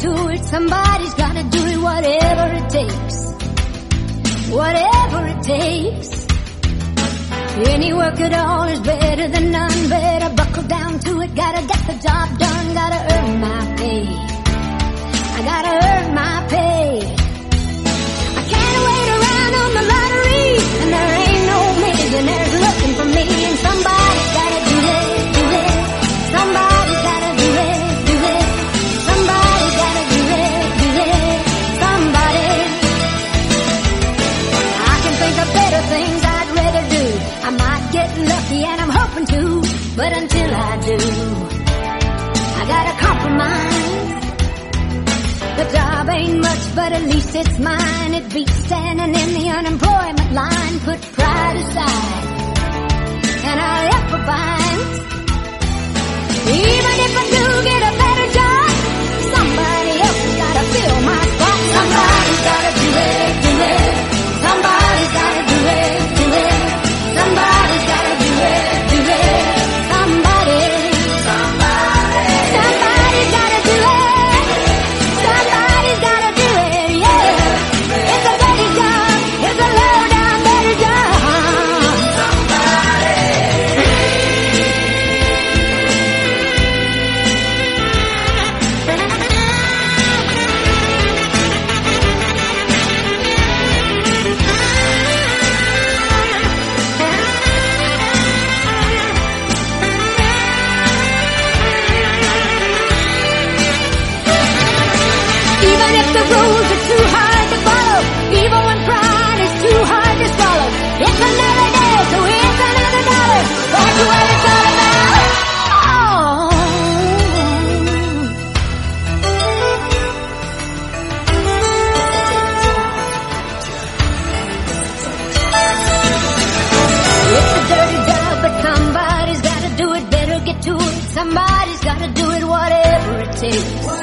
to it. Somebody's gotta do it, whatever it takes. Whatever it takes. Any work at all is better than none. Better buckle down to it. Gotta get the job done. Gotta earn my pay. I gotta earn my pay. I can't wait around on the lottery, and there ain't no millionaires looking for me. And somebody's gotta do it, do it. Somebody's gotta do it, do it. Somebody's gotta do it, do it. Somebody. I can think of better things I'd rather do. I might get lucky and I'm hoping to, but until I do, I gotta compromise. The job ain't much, but at least it's mine. It beats standing in the unemployment line. Put pride aside, and I'll improvise. Even if I do get a better job, somebody else has gotta fill my spot. Somebody's gotta do it, do it. Somebody's gotta do it, do it. Somebody's gotta do it, do it. Somebody, somebody, somebody's gotta do it. Somebody's gotta do it, yeah. It's a dirty job, it's a low down dirty job. Even if the rules are too hard to follow, even when pride is too hard to swallow, it's another day, so it's another dollar. That's what it's all about. It's a dirty job, but somebody's gotta do it. Better get to it. Somebody's gotta do it, whatever it takes.